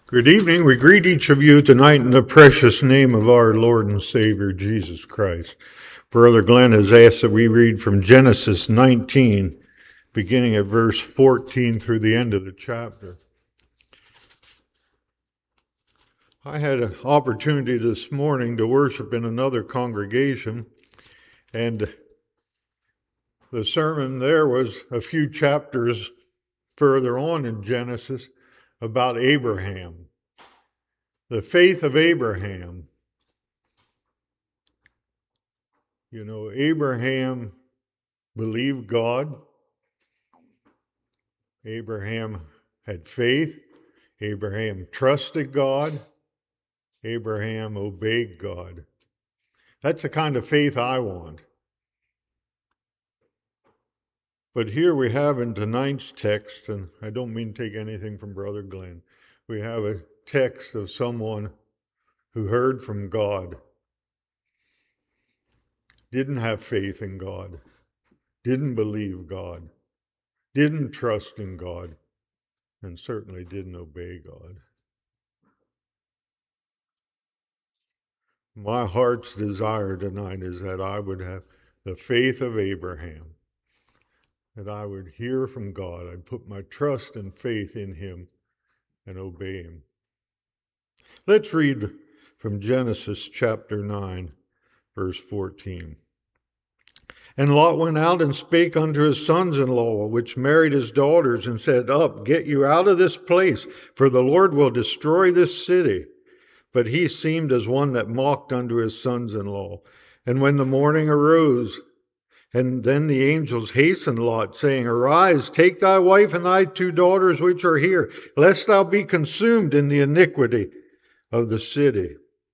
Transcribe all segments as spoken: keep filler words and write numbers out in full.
Good evening. We greet each of you tonight in the precious name of our Lord and Savior, Jesus Christ. Brother Glenn has asked that we read from Genesis nineteen, beginning at verse fourteen through the end of the chapter. I had an opportunity this morning to worship in another congregation, and the sermon there was a few chapters further on in Genesis about Abraham. The faith of Abraham. You know, Abraham believed God. Abraham had faith. Abraham trusted God. Abraham obeyed God. That's the kind of faith I want. But here we have in tonight's text, and I don't mean to take anything from Brother Glenn, we have a text of someone who heard from God, didn't have faith in God, didn't believe God, didn't trust in God, and certainly didn't obey God. My heart's desire tonight is that I would have the faith of Abraham, that I would hear from God, I'd put my trust and faith in him and obey him. Let's read from Genesis chapter nine, verse fourteen. And Lot went out and spake unto his sons-in-law, which married his daughters, and said, Up, get you out of this place, for the Lord will destroy this city. But he seemed as one that mocked unto his sons-in-law. And when the morning arose, and then the angels hastened Lot, saying, Arise, take thy wife and thy two daughters which are here, lest thou be consumed in the iniquity of the city.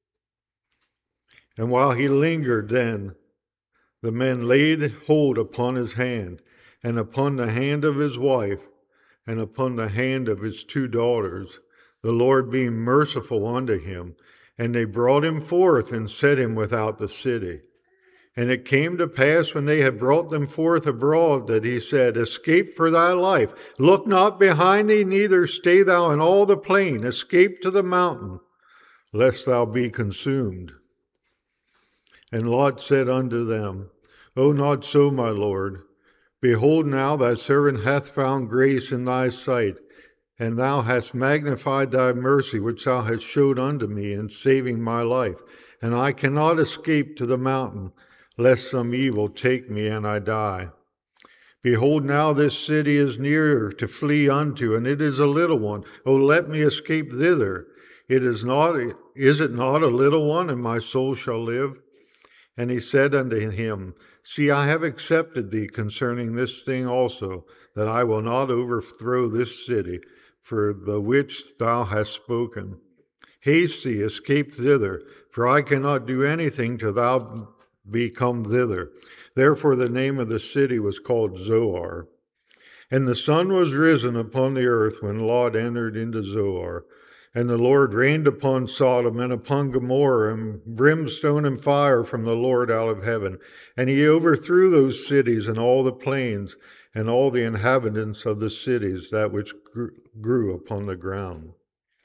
And while he lingered then, the men laid hold upon his hand, and upon the hand of his wife, and upon the hand of his two daughters, the Lord being merciful unto him. And they brought him forth, and set him without the city. And it came to pass, when they had brought them forth abroad, that he said, Escape for thy life. Look not behind thee, neither stay thou in all the plain. Escape to the mountain, lest thou be consumed. And Lot said unto them, O not so, my Lord. Behold, now thy servant hath found grace in thy sight, and thou hast magnified thy mercy which thou hast showed unto me in saving my life. And I cannot escape to the mountain, lest some evil take me and I die. Behold, now this city is nearer to flee unto, and it is a little one. O let me escape thither. It is not, is it not a little one, and my soul shall live? And he said unto him, See, I have accepted thee concerning this thing also, that I will not overthrow this city, for the which thou hast spoken. Haste thee, escape thither, for I cannot do anything till thou be come thither. Therefore the name of the city was called Zoar. And the sun was risen upon the earth when Lot entered into Zoar. And the Lord rained upon Sodom and upon Gomorrah, and brimstone and fire from the Lord out of heaven. And he overthrew those cities and all the plains, and all the inhabitants of the cities, that which grew upon the ground.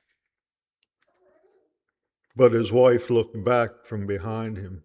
But his wife looked back from behind him,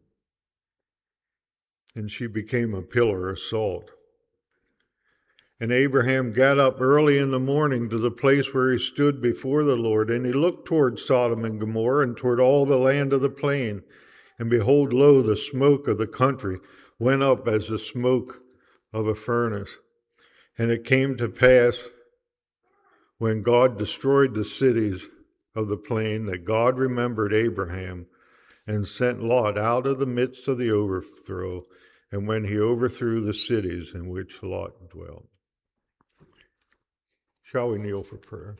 and she became a pillar of salt. And Abraham got up early in the morning to the place where he stood before the Lord, and he looked toward Sodom and Gomorrah and toward all the land of the plain. And behold, lo, the smoke of the country went up as the smoke of a furnace. And it came to pass, when God destroyed the cities of the plain, that God remembered Abraham and sent Lot out of the midst of the overthrow, and when he overthrew the cities in which Lot dwelt. Shall we kneel for prayer?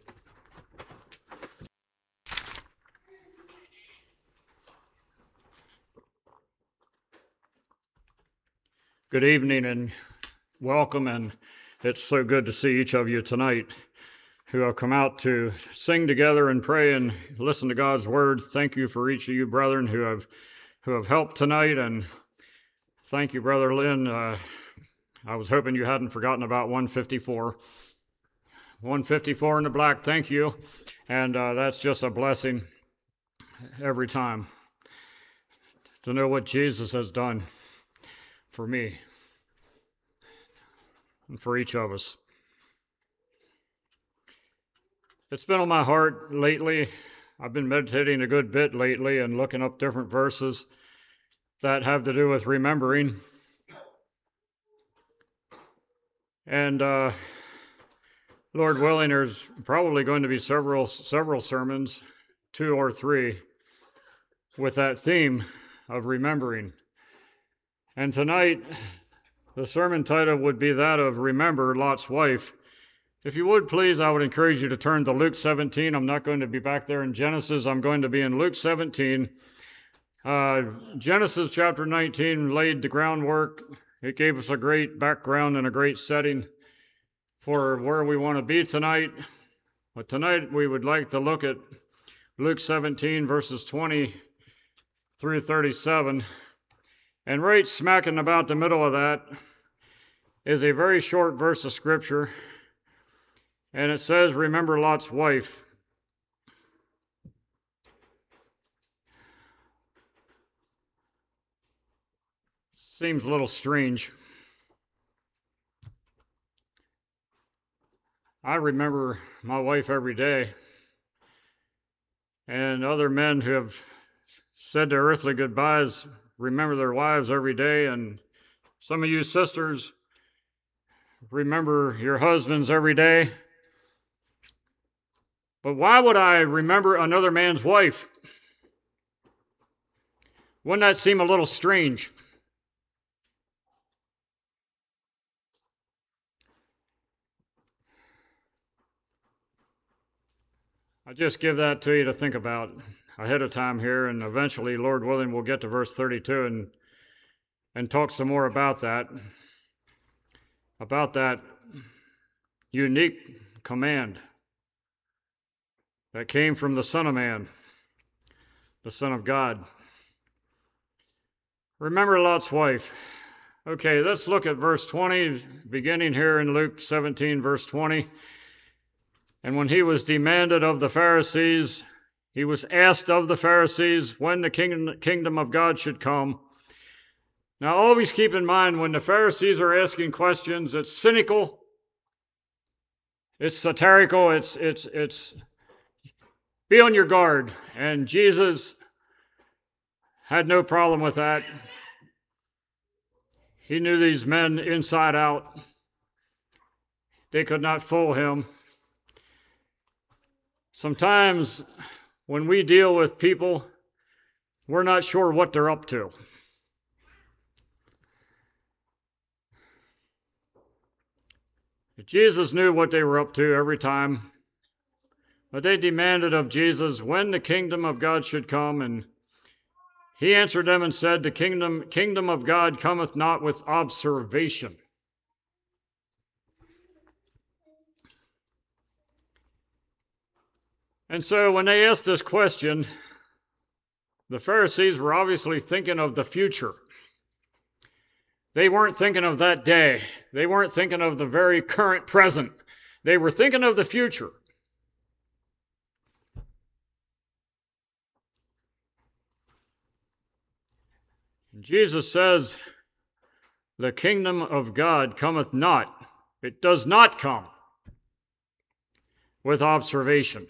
Good evening and welcome, and it's so good to see each of you tonight who have come out to sing together and pray and listen to God's word. Thank you for each of you brethren who have who have helped tonight, and thank you, Brother Lynn. Uh, I was hoping you hadn't forgotten about one fifty-four. one fifty-four in the black, thank you. And uh, that's just a blessing every time to know what Jesus has done for me and for each of us. It's been on my heart lately. I've been meditating a good bit lately and looking up different verses that have to do with remembering. And uh, Lord willing, there's probably going to be several several sermons, two or three, with that theme of remembering. And tonight, the sermon title would be that of Remember Lot's Wife. If you would, please, I would encourage you to turn to Luke seventeen. I'm not going to be back there in Genesis. I'm going to be in Luke seventeen. Uh, Genesis chapter nineteen laid the groundwork. It gave us a great background and a great setting for where we want to be tonight. But tonight we would like to look at Luke seventeen, verses twenty through thirty-seven. And right smack in about the middle of that is a very short verse of Scripture. And it says, remember Lot's wife. Seems a little strange. I remember my wife every day, and other men who have said their earthly goodbyes remember their wives every day, and some of you sisters remember your husbands every day. But why would I remember another man's wife? Wouldn't that seem a little strange? I just give that to you to think about ahead of time here, and eventually, Lord willing, we'll get to verse thirty-two and and talk some more about that, about that unique command that came from the Son of Man, the Son of God. Remember Lot's wife. Okay, let's look at verse twenty, beginning here in Luke seventeen, verse twenty. And when he was demanded of the Pharisees, he was asked of the Pharisees when the kingdom of God should come. Now, always keep in mind when the Pharisees are asking questions, it's cynical, it's satirical, it's, it's, it's, be on your guard. And Jesus had no problem with that. He knew these men inside out. They could not fool him. Sometimes when we deal with people, we're not sure what they're up to. Jesus knew what they were up to every time, but they demanded of Jesus when the kingdom of God should come, and he answered them and said, the kingdom, kingdom of God cometh not with observation. And so when they asked this question, the Pharisees were obviously thinking of the future. They weren't thinking of that day. They weren't thinking of the very current present. They were thinking of the future. And Jesus says, the kingdom of God cometh not. It does not come with observation.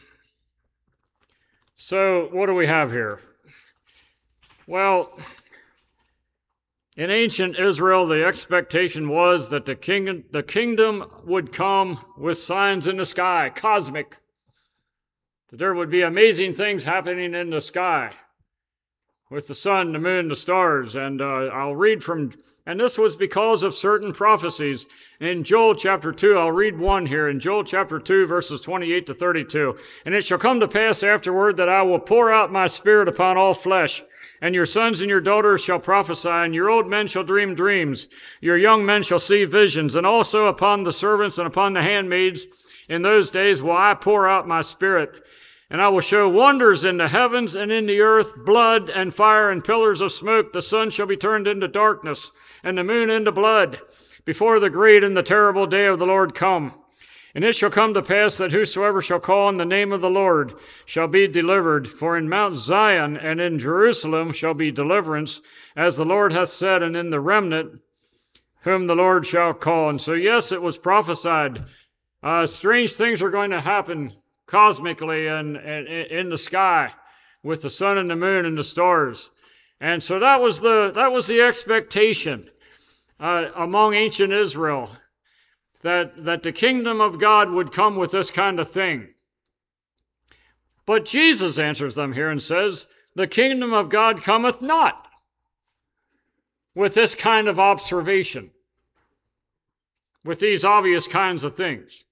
So, what do we have here? Well, in ancient Israel, the expectation was that the king, the kingdom would come with signs in the sky, cosmic. That there would be amazing things happening in the sky with the sun, the moon, the stars. And uh, I'll read from, and this was because of certain prophecies. In Joel chapter two, I'll read one here. In Joel chapter two, verses twenty-eight to thirty-two. And it shall come to pass afterward that I will pour out my spirit upon all flesh. And your sons and your daughters shall prophesy, and your old men shall dream dreams. Your young men shall see visions. And also upon the servants and upon the handmaids in those days will I pour out my spirit. And I will show wonders in the heavens and in the earth, blood and fire and pillars of smoke. The sun shall be turned into darkness, and the moon into blood, before the great and the terrible day of the Lord come. And it shall come to pass that whosoever shall call on the name of the Lord shall be delivered. For in Mount Zion and in Jerusalem shall be deliverance, as the Lord hath said, and in the remnant whom the Lord shall call. And so, yes, it was prophesied. Uh, strange things are going to happen cosmically and, and in the sky with the sun and the moon and the stars. And so that was the, that was the expectation uh, among ancient Israel. That, that the kingdom of God would come with this kind of thing. But Jesus answers them here and says, the kingdom of God cometh not with this kind of observation, with these obvious kinds of things.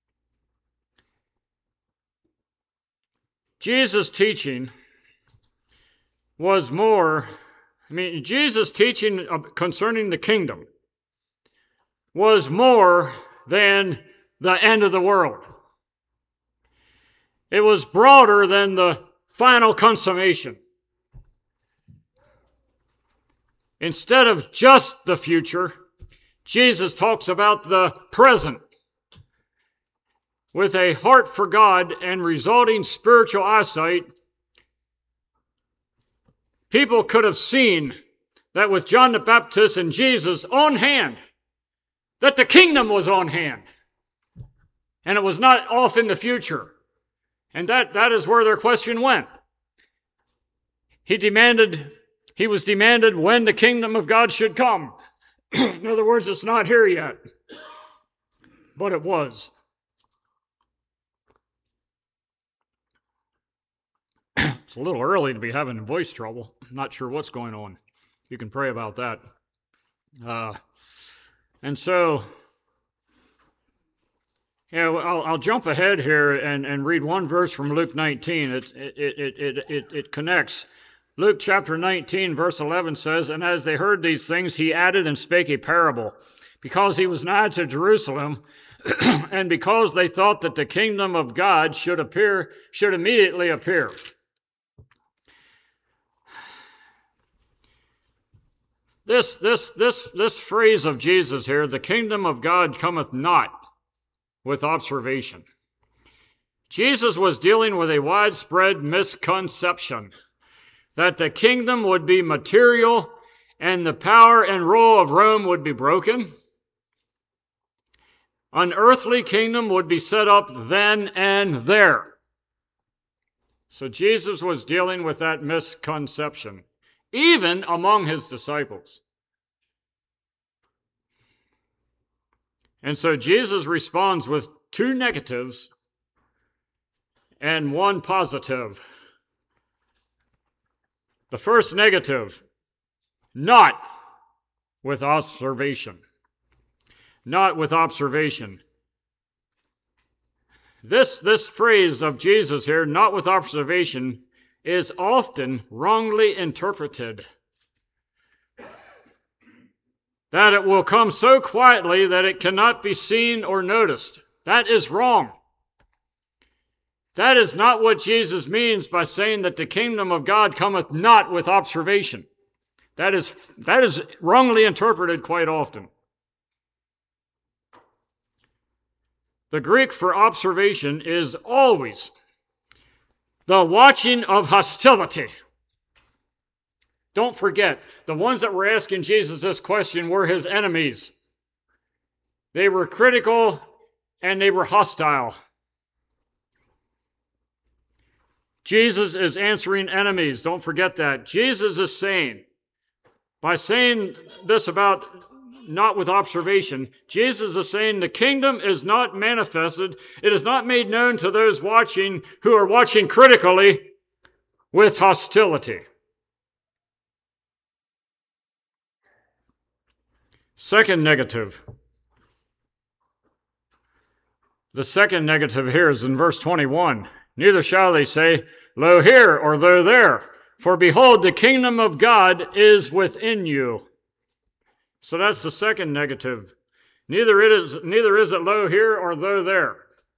Jesus' teaching was more, I mean, Jesus' teaching concerning the kingdom was more than the end of the world. It was broader than the final consummation. Instead of just the future, Jesus talks about the present with a heart for God and resulting spiritual eyesight. People could have seen that with John the Baptist and Jesus on hand, that the kingdom was on hand, and it was not off in the future. And that, that is where their question went. He demanded, he was demanded when the kingdom of God should come. In other words, it's not here yet, but it was. It's a little early to be having voice trouble. I'm not sure what's going on. You can pray about that. Uh, And so, yeah, I'll, I'll jump ahead here and, and read one verse from Luke nineteen. It, it, it, it, it, it connects. Luke chapter nineteen, verse eleven says, And as they heard these things, he added and spake a parable, because he was nigh to Jerusalem, and because they thought that the kingdom of God should appear, should immediately appear. This, this, this, this phrase of Jesus here, the kingdom of God cometh not with observation. Jesus was dealing with a widespread misconception that the kingdom would be material and the power and rule of Rome would be broken. An earthly kingdom would be set up then and there. So Jesus was dealing with that misconception, even among his disciples. And so Jesus responds with two negatives and one positive. The first negative, not with observation. Not with observation. This, this phrase of Jesus here, not with observation, is often wrongly interpreted. That it will come so quietly that it cannot be seen or noticed. That is wrong. That is not what Jesus means by saying that the kingdom of God cometh not with observation. That is, that is wrongly interpreted quite often. The Greek for observation is always the watching of hostility. Don't forget, the ones that were asking Jesus this question were his enemies. They were critical and they were hostile. Jesus is answering enemies. Don't forget that. Jesus is saying, by saying this about not with observation, Jesus is saying the kingdom is not manifested. It is not made known to those watching who are watching critically with hostility. Second negative. The second negative here is in verse twenty-one. Neither shall they say, Lo here, or lo there, for behold, the kingdom of God is within you. So that's the second negative. Neither it is, neither is it lo here or lo there.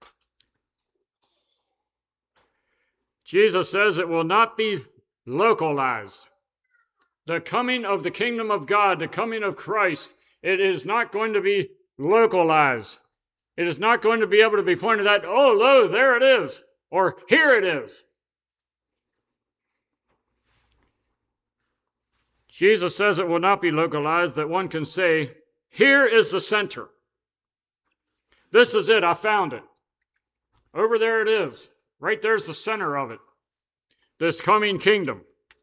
Jesus says it will not be localized. The coming of the kingdom of God, the coming of Christ, it is not going to be localized. It is not going to be able to be pointed at, oh, lo, there it is, or here it is. Jesus says it will not be localized, that one can say, here is the center. This is it, I found it. Over there it is. Right there's the center of it. This coming kingdom.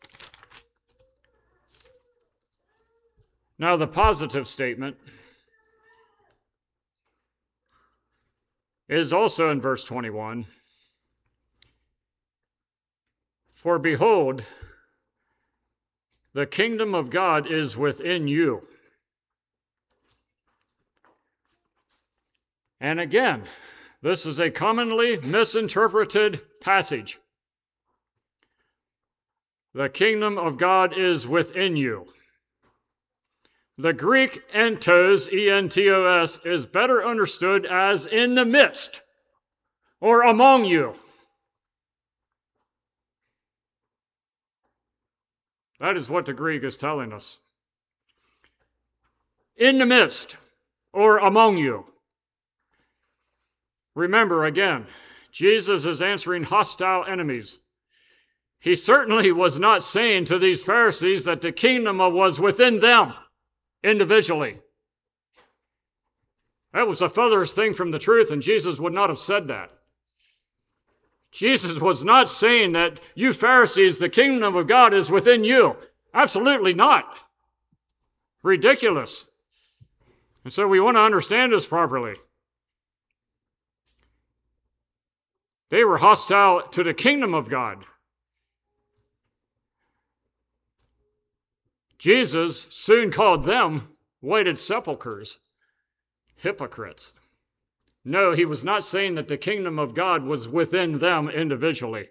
Now the positive statement is also in verse twenty-one. For behold, the kingdom of God is within you. And again, this is a commonly misinterpreted passage. The kingdom of God is within you. The Greek entos, E N T O S, is better understood as in the midst or among you. That is what the Greek is telling us. In the midst or among you. Remember again, Jesus is answering hostile enemies. He certainly was not saying to these Pharisees that the kingdom was within them individually. That was the furthest thing from the truth, and Jesus would not have said that. Jesus was not saying that, you Pharisees, the kingdom of God is within you. Absolutely not. Ridiculous. And so we want to understand this properly. They were hostile to the kingdom of God. Jesus soon called them whited sepulchres, hypocrites. No, he was not saying that the kingdom of God was within them individually.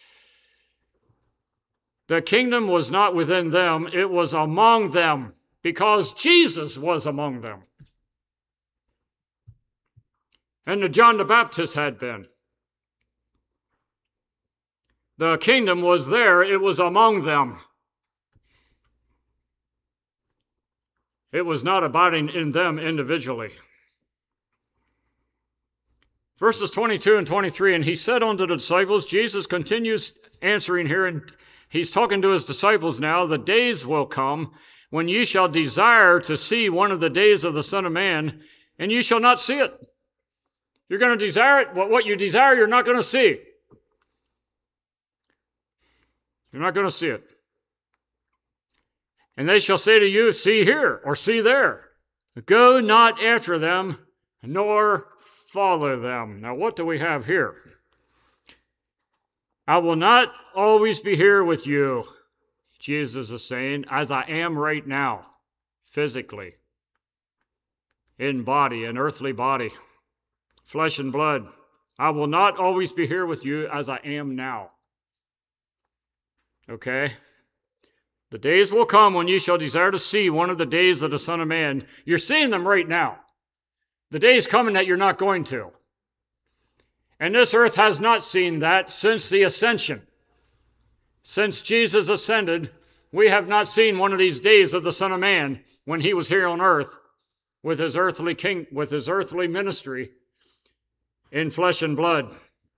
The kingdom was not within them, it was among them, because Jesus was among them. And the John the Baptist had been. The kingdom was there, it was among them. It was not abiding in them individually. Verses twenty-two and twenty-three, and he said unto the disciples, Jesus continues answering here, and he's talking to his disciples now, the days will come when ye shall desire to see one of the days of the Son of Man, and ye shall not see it. You're going to desire it, but what you desire, you're not going to see. You're not going to see it. And they shall say to you, see here, or see there. Go not after them, nor follow them. Now, what do we have here? I will not always be here with you, Jesus is saying, as I am right now, physically, in body, an earthly body, flesh and blood. I will not always be here with you as I am now. Okay? The days will come when you shall desire to see one of the days of the Son of Man. You're seeing them right now. The day is coming that you're not going to. And this earth has not seen that since the ascension. Since Jesus ascended, we have not seen one of these days of the Son of Man when he was here on earth with his earthly king, with his earthly ministry in flesh and blood.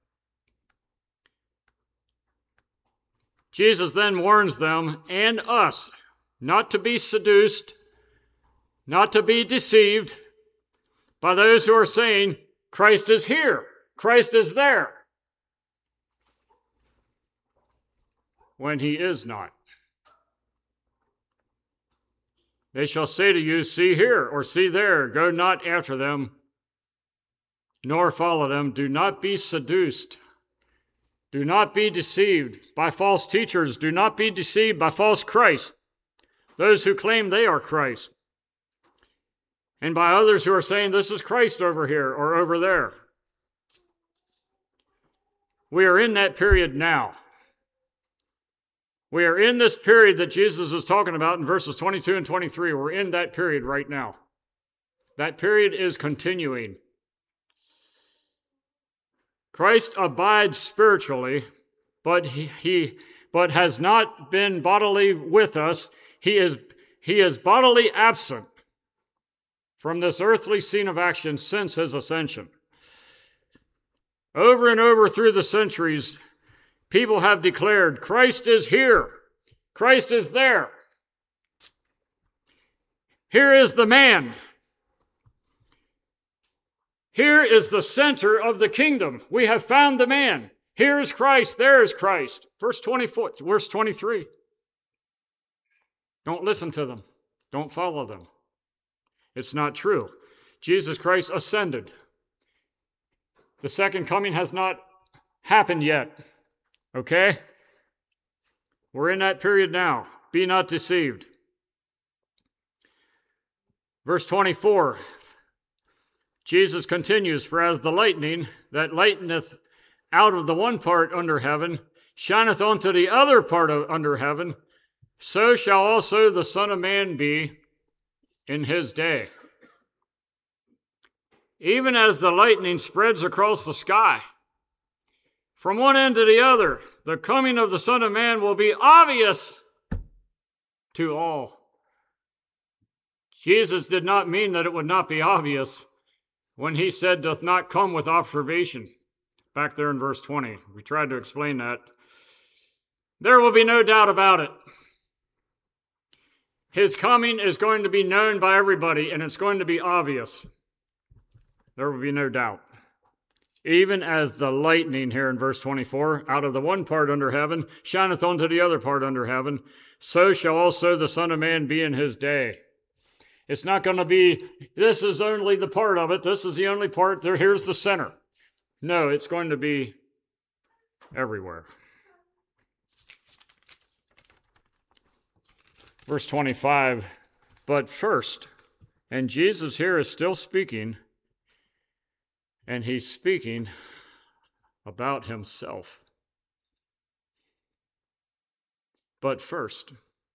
Jesus then warns them and us not to be seduced, not to be deceived by those who are saying, Christ is here, Christ is there, when he is not. They shall say to you, see here or see there, go not after them, nor follow them. Do not be seduced. Do not be deceived by false teachers. Do not be deceived by false Christ, those who claim they are Christ, and by others who are saying this is Christ over here or over there. We are in that period now. We are in this period that Jesus is talking about in verses twenty-two and twenty-three. We're in that period right now. That period is continuing. Christ abides spiritually, but he, he but has not been bodily with us. He is, he is bodily absent from this earthly scene of action since his ascension. Over and over through the centuries, people have declared, Christ is here. Christ is there. Here is the man. Here is the center of the kingdom. We have found the man. Here is Christ. There is Christ. Verse twenty-four, verse twenty-three. Don't listen to them. Don't follow them. It's not true. Jesus Christ ascended. The second coming has not happened yet. Okay? We're in that period now. Be not deceived. Verse twenty-four. Jesus continues, for as the lightning that lighteneth out of the one part under heaven shineth unto the other part of under heaven, so shall also the Son of Man be in his day. Even as the lightning spreads across the sky, from one end to the other, the coming of the Son of Man will be obvious to all. Jesus did not mean that it would not be obvious when he said, doth not come with observation. Back there in verse twenty, we tried to explain that. There will be no doubt about it. His coming is going to be known by everybody, and it's going to be obvious. There will be no doubt. Even as the lightning here in verse twenty-four, out of the one part under heaven, shineth unto the other part under heaven, so shall also the Son of Man be in his day. It's not going to be, this is only the part of it, this is the only part, there. Here's the center. No, it's going to be everywhere. Verse twenty-five, but first, and Jesus here is still speaking, and he's speaking about himself. But first,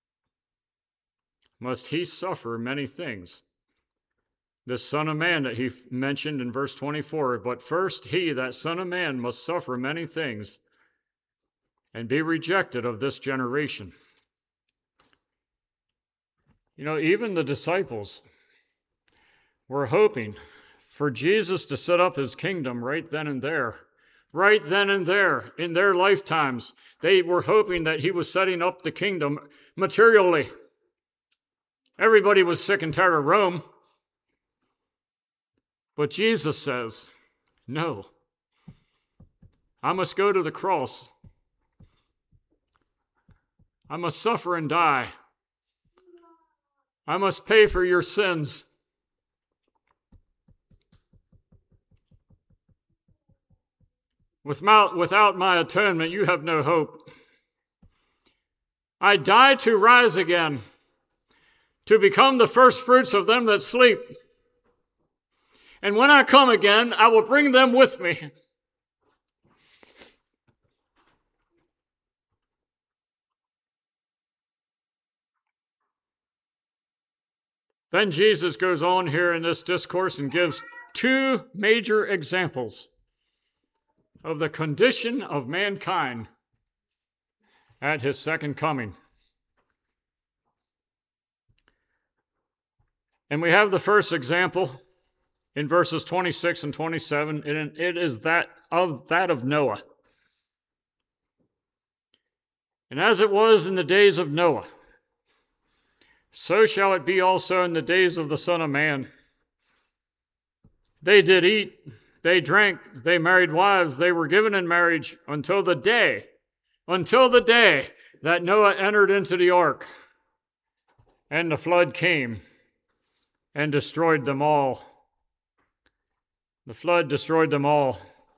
must he suffer many things. The Son of Man that he mentioned in verse twenty-four, but first he, that Son of Man, must suffer many things and be rejected of this generation. You know, even the disciples were hoping for Jesus to set up his kingdom right then and there. Right then and there, in their lifetimes, they were hoping that he was setting up the kingdom materially. Everybody was sick and tired of Rome. But Jesus says, no, I must go to the cross. I must suffer and die. I must pay for your sins. Without, without my atonement, you have no hope. I die to rise again, to become the first fruits of them that sleep. And when I come again, I will bring them with me. Then Jesus goes on here in this discourse and gives two major examples of the condition of mankind at his second coming. And we have the first example in verses twenty-six and twenty-seven, and it is that of that of Noah. And as it was in the days of Noah, so shall it be also in the days of the Son of Man. They did eat, they drank, they married wives, they were given in marriage until the day, until the day that Noah entered into the ark, and the flood came and destroyed them all. The flood destroyed them all.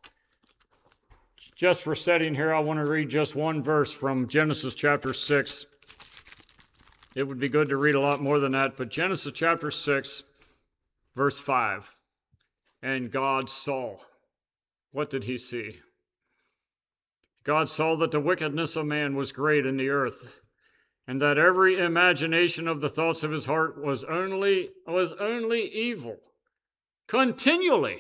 Just for setting here, I want to read just one verse from Genesis chapter six. It would be good to read a lot more than that, but Genesis chapter six, verse five. And God saw. What did he see? God saw that the wickedness of man was great in the earth, and that every imagination of the thoughts of his heart was only, was only evil, continually.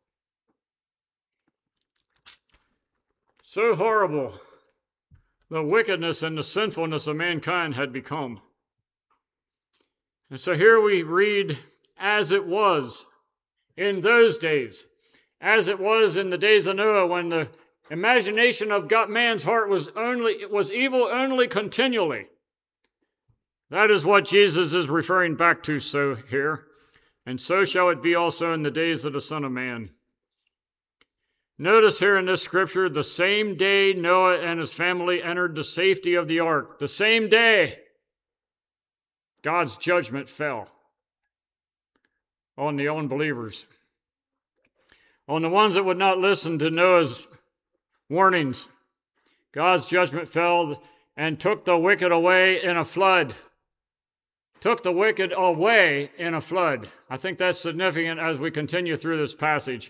So horrible the wickedness and the sinfulness of mankind had become. And so here we read as it was in those days, as it was in the days of Noah, when the imagination of God, man's heart was only was evil only continually. That is what Jesus is referring back to so here. And so shall it be also in the days of the Son of Man. Notice here in this scripture, the same day Noah and his family entered the safety of the ark, the same day God's judgment fell on the unbelievers, on the ones that would not listen to Noah's warnings. God's judgment fell and took the wicked away in a flood. Took the wicked away in a flood. I think that's significant as we continue through this passage.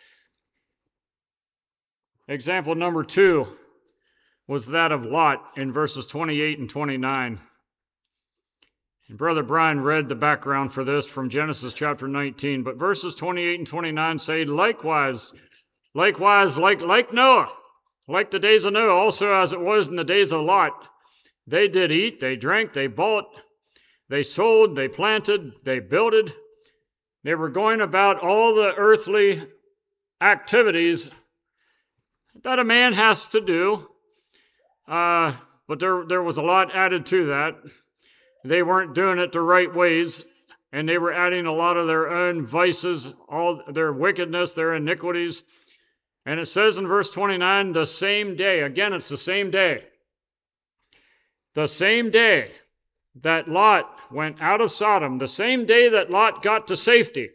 Example number two was that of Lot in verses twenty-eight and twenty-nine. And Brother Brian read the background for this from Genesis chapter nineteen, but verses twenty-eight and twenty-nine say, likewise, likewise, like, like Noah, like the days of Noah, also as it was in the days of Lot, they did eat, they drank, they bought, they sold, they planted, they builded. They were going about all the earthly activities that a man has to do. Uh, but there, there was a lot added to that. They weren't doing it the right ways, and they were adding a lot of their own vices, all their wickedness, their iniquities. And it says in verse twenty-nine, the same day, again, it's the same day, the same day that Lot went out of Sodom, the same day that Lot got to safety,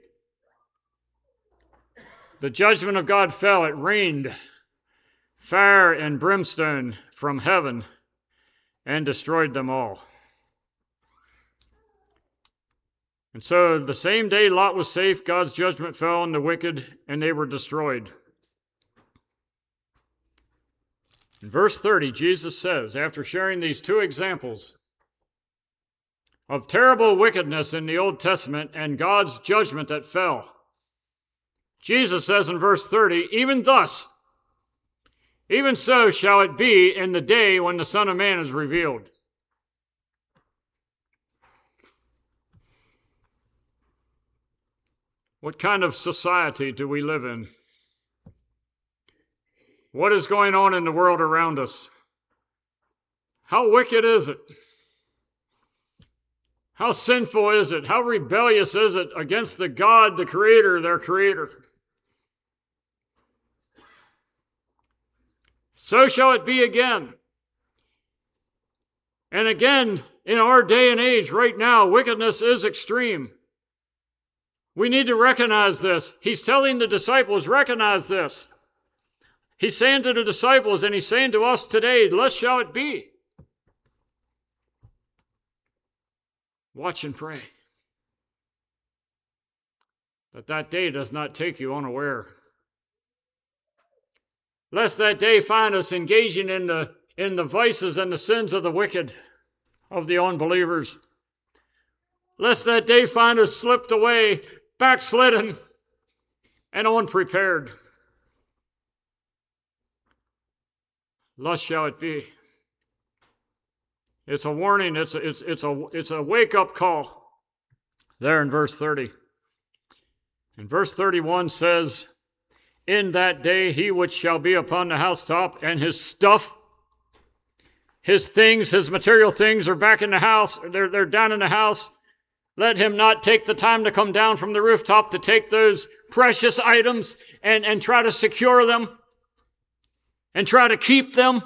the judgment of God fell. It rained fire and brimstone from heaven and destroyed them all. And so the same day Lot was safe, God's judgment fell on the wicked, and they were destroyed. In verse thirty, Jesus says, after sharing these two examples of terrible wickedness in the Old Testament and God's judgment that fell, Jesus says in verse thirty, even thus, even so shall it be in the day when the Son of Man is revealed. What kind of society do we live in? What is going on in the world around us? How wicked is it? How sinful is it? How rebellious is it against the God, the Creator, their Creator? So shall it be again. And again, in our day and age right now, wickedness is extreme. We need to recognize this. He's telling the disciples, recognize this. He's saying to the disciples, and he's saying to us today, thus shall it be. Watch and pray that that day does not take you unaware. Lest that day find us engaging in the, in the vices and the sins of the wicked, of the unbelievers. Lest that day find us slipped away, backslidden, and unprepared. Thus shall it be. It's a warning. It's a, it's, it's a, it's a wake-up call there in verse thirty. And verse thirty-one says, in that day he which shall be upon the housetop, and his stuff, his things, his material things are back in the house, they're, they're down in the house. Let him not take the time to come down from the rooftop to take those precious items and, and try to secure them and try to keep them.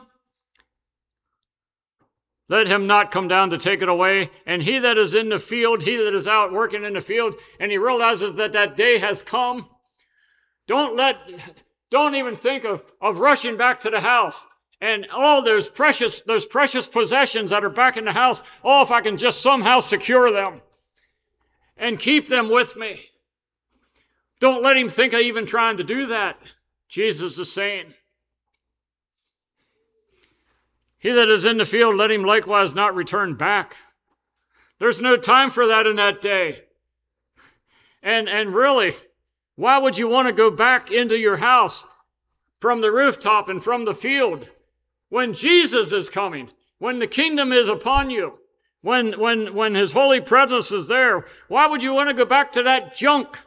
Let him not come down to take it away. And he that is in the field, he that is out working in the field, and he realizes that that day has come, don't let, don't even think of, of rushing back to the house. And all those precious, those precious possessions that are back in the house, oh, if I can just somehow secure them and keep them with me. Don't let him think of even trying to do that. Jesus is saying, he that is in the field, let him likewise not return back. There's no time for that in that day. And, and really, why would you want to go back into your house from the rooftop and from the field when Jesus is coming, when the kingdom is upon you, When, when, when his holy presence is there, why would you want to go back to that junk?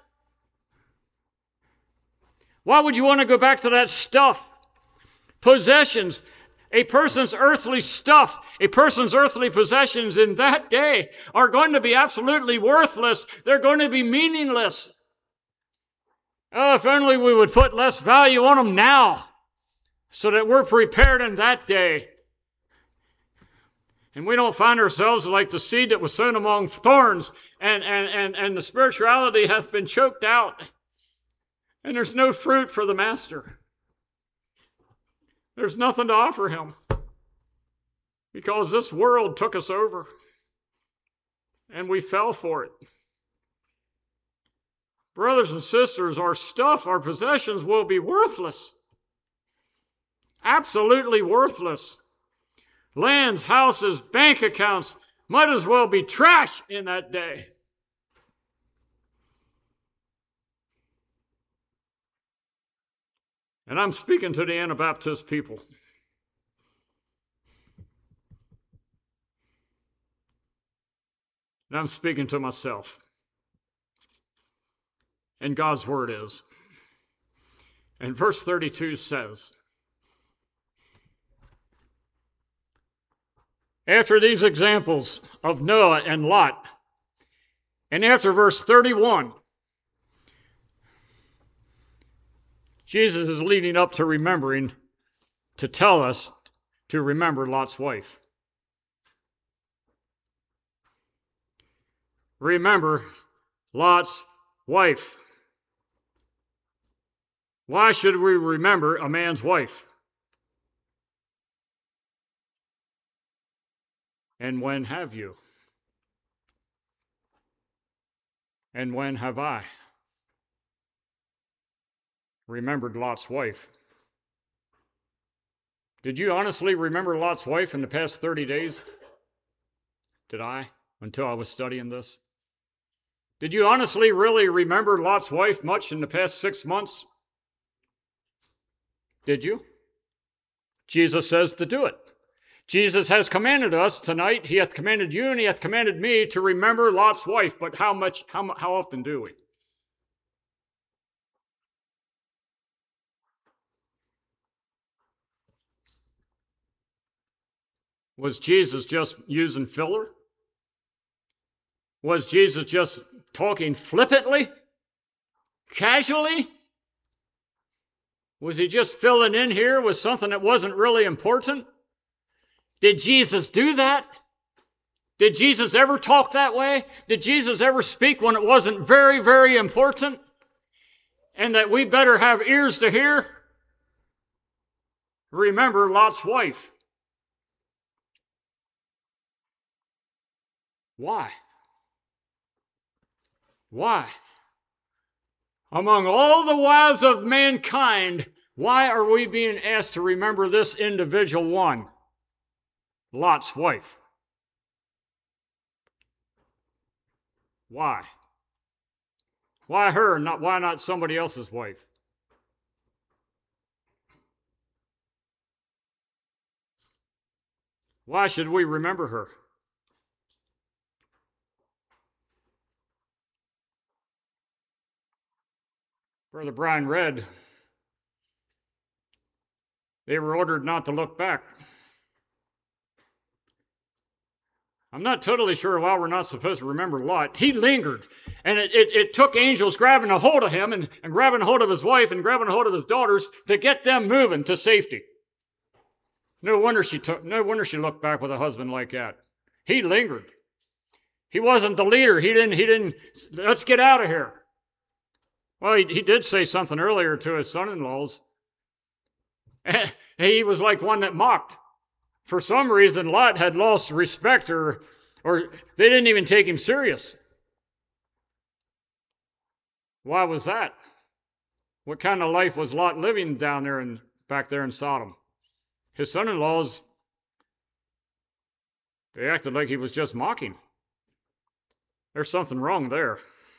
Why would you want to go back to that stuff? Possessions, a person's earthly stuff, a person's earthly possessions in that day are going to be absolutely worthless. They're going to be meaningless. Oh, if only we would put less value on them now so that we're prepared in that day. And we don't find ourselves like the seed that was sown among thorns, and, and, and, and the spirituality hath been choked out, and there's no fruit for the master. There's nothing to offer him because this world took us over, and we fell for it. Brothers and sisters, our stuff, our possessions will be worthless. Absolutely worthless. Lands, houses, bank accounts might as well be trash in that day. And I'm speaking to the Anabaptist people. And I'm speaking to myself. And God's word is. And verse thirty-two says, after these examples of Noah and Lot, and after verse thirty-one, Jesus is leading up to remembering, to tell us to remember Lot's wife. Remember Lot's wife. Why should we remember a man's wife? And when have you? And when have I remembered Lot's wife? Did you honestly remember Lot's wife in the past thirty days? Did I? Until I was studying this? Did you honestly really remember Lot's wife much in the past six months? Did you? Jesus says to do it. Jesus has commanded us tonight. He hath commanded you and he hath commanded me to remember Lot's wife. But how much, how, how often do we? Was Jesus just using filler? Was Jesus just talking flippantly? Casually? Was he just filling in here with something that wasn't really important? Did Jesus do that? Did Jesus ever talk that way? Did Jesus ever speak when it wasn't very, very important? And that we better have ears to hear? Remember Lot's wife. Why? Why? Among all the wives of mankind, why are we being asked to remember this individual one? Lot's wife. Why? Why her? Not why not somebody else's wife? Why should we remember her? Brother Brian read, they were ordered not to look back. I'm not totally sure why we're not supposed to remember Lot. He lingered, and it, it, it took angels grabbing a hold of him and, and grabbing a hold of his wife and grabbing a hold of his daughters to get them moving to safety. No wonder she took, no wonder she looked back with a husband like that. He lingered. He wasn't the leader. He didn't, he didn't, let's get out of here. Well, he, he did say something earlier to his son-in-laws. He was like one that mocked. For some reason, Lot had lost respect, or, or they didn't even take him serious. Why was that? What kind of life was Lot living down there and back there in Sodom? His son-in-laws, they acted like he was just mocking. There's something wrong there.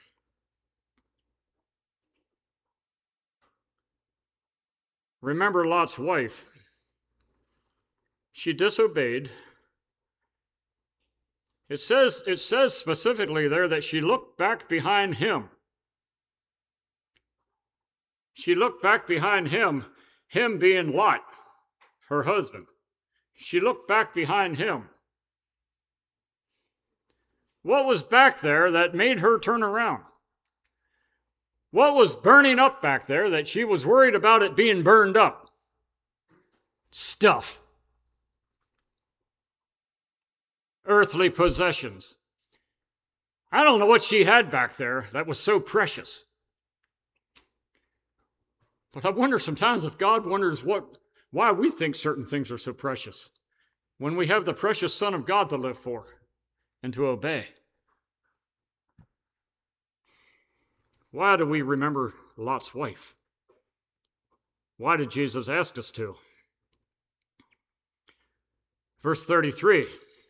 Remember Lot's wife. She disobeyed. It says, it says specifically there that she looked back behind him. She looked back behind him, him being Lot, her husband. She looked back behind him. What was back there that made her turn around? What was burning up back there that she was worried about it being burned up? Stuff. Earthly possessions. I don't know what she had back there that was so precious. But I wonder sometimes if God wonders what, why we think certain things are so precious when we have the precious Son of God to live for and to obey. Why do we remember Lot's wife? Why did Jesus ask us to? Verse thirty-three.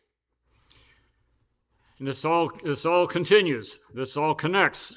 And this all, this all continues. This all connects.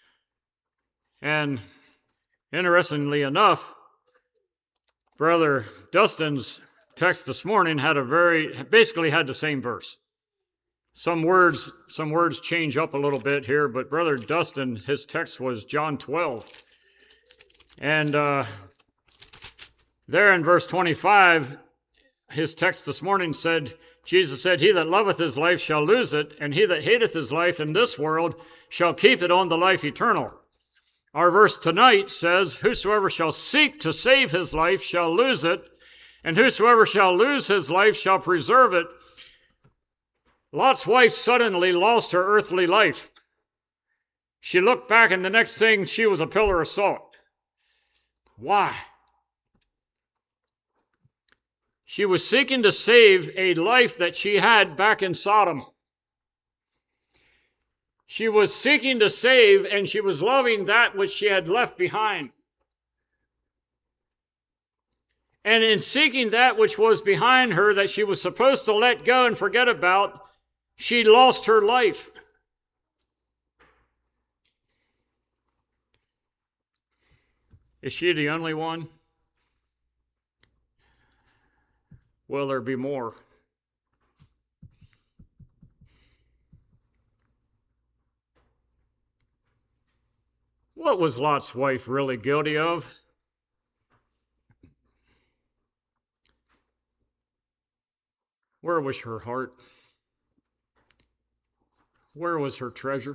And interestingly enough, Brother Dustin's text this morning had a very, basically had the same verse. Some words, some words change up a little bit here, but Brother Dustin, his text was John twelve. And uh, there in verse twenty-five, his text this morning said, Jesus said, he that loveth his life shall lose it, and he that hateth his life in this world shall keep it on the life eternal. Our verse tonight says, whosoever shall seek to save his life shall lose it, and whosoever shall lose his life shall preserve it. Lot's wife suddenly lost her earthly life. She looked back, and the next thing, she was a pillar of salt. Why? She was seeking to save a life that she had back in Sodom. She was seeking to save, and she was loving that which she had left behind. And in seeking that which was behind her that she was supposed to let go and forget about, she lost her life. Is she the only one? Will there be more? What was Lot's wife really guilty of? Where was her heart? Where was her treasure?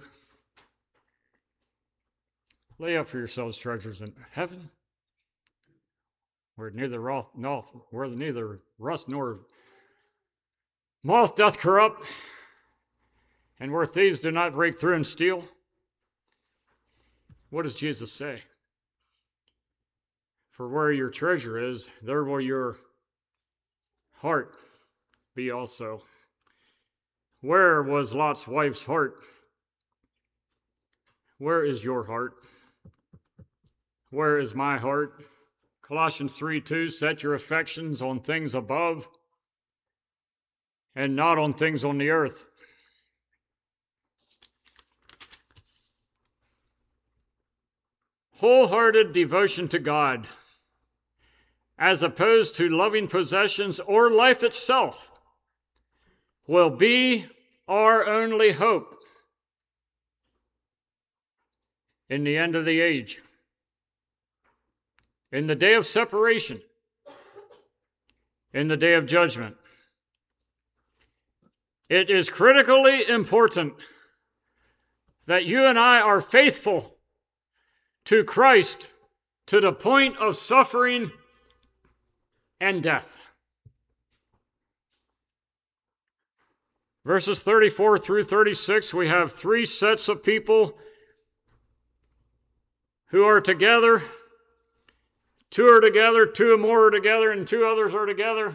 Lay up for yourselves treasures in heaven, where neither wrath, no, where neither rust nor moth doth corrupt, and where thieves do not break through and steal. What does Jesus say? For where your treasure is, there will your heart be also. Where was Lot's wife's heart? Where is your heart? Where is my heart? Colossians three two, set your affections on things above and not on things on the earth. Wholehearted devotion to God, as opposed to loving possessions or life itself, will be our only hope in the end of the age, in the day of separation, in the day of judgment. It is critically important that you and I are faithful to Christ to the point of suffering and death. Verses thirty-four through thirty-six, we have three sets of people who are together. Two are together, two or more are together, and two others are together.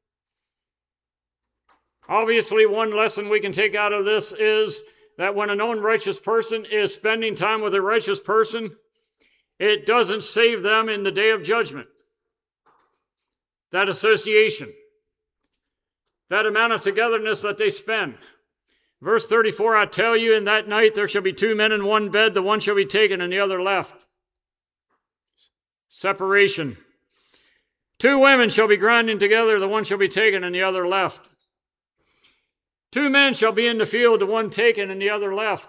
Obviously, one lesson we can take out of this is that when an unrighteous person is spending time with a righteous person, it doesn't save them in the day of judgment. That association, that amount of togetherness that they spend. Verse thirty-four, I tell you, in that night there shall be two men in one bed, the one shall be taken and the other left. Separation. Two women shall be grinding together, the one shall be taken and the other left. Two men shall be in the field, the one taken and the other left.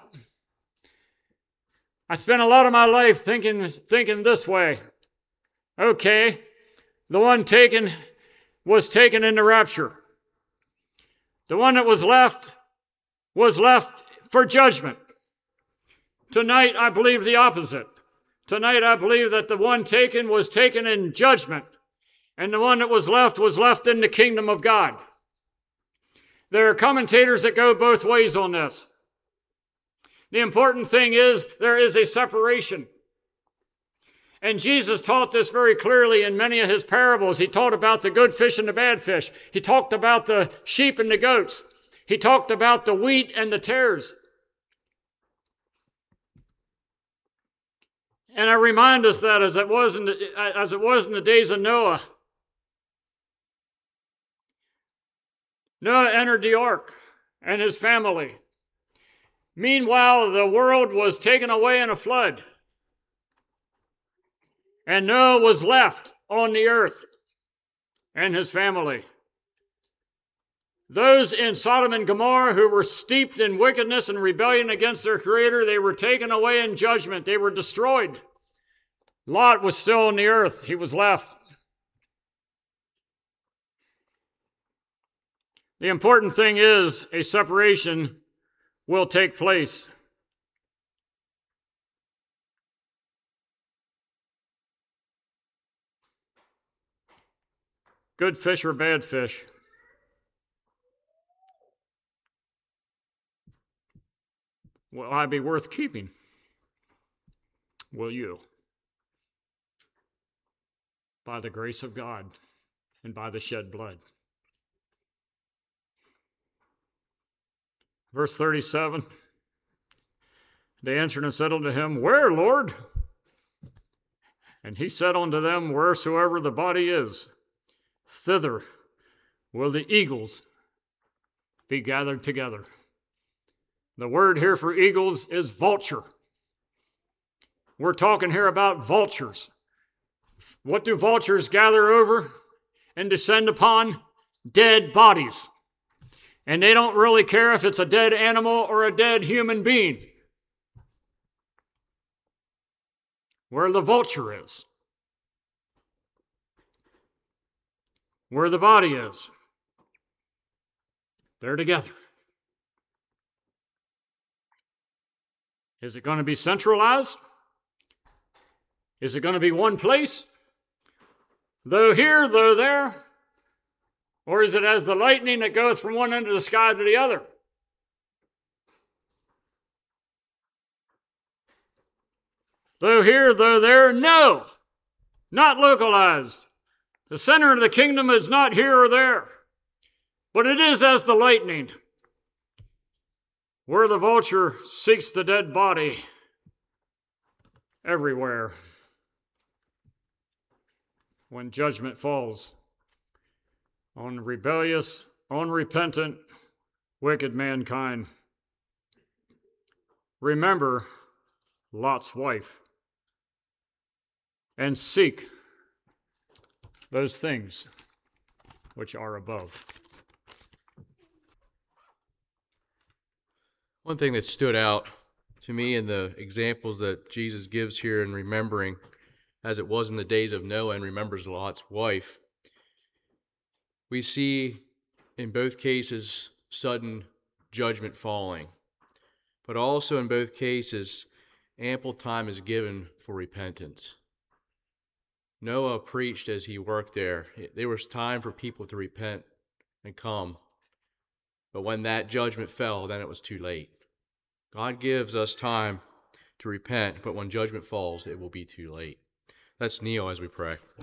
I spent a lot of my life thinking, thinking this way. Okay, the one taken was taken in the rapture. The one that was left was left for judgment. Tonight, I believe the opposite. Tonight, I believe that the one taken was taken in judgment, and the one that was left was left in the kingdom of God. There are commentators that go both ways on this. The important thing is there is a separation. And Jesus taught this very clearly in many of his parables. He taught about the good fish and the bad fish. He talked about the sheep and the goats. He talked about the wheat and the tares. And I remind us that as it was in the, as it was in the days of Noah. Noah entered the ark and his family. Meanwhile, the world was taken away in a flood. And Noah was left on the earth and his family. Those in Sodom and Gomorrah who were steeped in wickedness and rebellion against their Creator, they were taken away in judgment. They were destroyed. Lot was still on the earth. He was left. The important thing is a separation will take place. Good fish or bad fish? Will I be worth keeping? Will you? By the grace of God and by the shed blood. Verse thirty-seven, they answered and said unto him, Where, Lord? And he said unto them, Wheresoever the body is, thither will the eagles be gathered together. The word here for eagles is vulture. We're talking here about vultures. What do vultures gather over and descend upon? Dead bodies. And they don't really care if it's a dead animal or a dead human being. Where the vulture is. Where the body is. They're together. Is it going to be centralized? Is it going to be one place? Though here, though there? Or is it as the lightning that goeth from one end of the sky to the other? Though here, though there? No, not localized. The center of the kingdom is not here or there, but it is as the lightning. Where the vulture seeks the dead body, everywhere. When judgment falls on rebellious, unrepentant, wicked mankind. Remember Lot's wife and seek those things which are above. One thing that stood out to me in the examples that Jesus gives here in remembering, as it was in the days of Noah and remembers Lot's wife, we see in both cases sudden judgment falling, but also in both cases ample time is given for repentance. Noah preached as he worked there. There was time for people to repent and come, but when that judgment fell, then it was too late. God gives us time to repent, but when judgment falls, it will be too late. Let's kneel as we pray.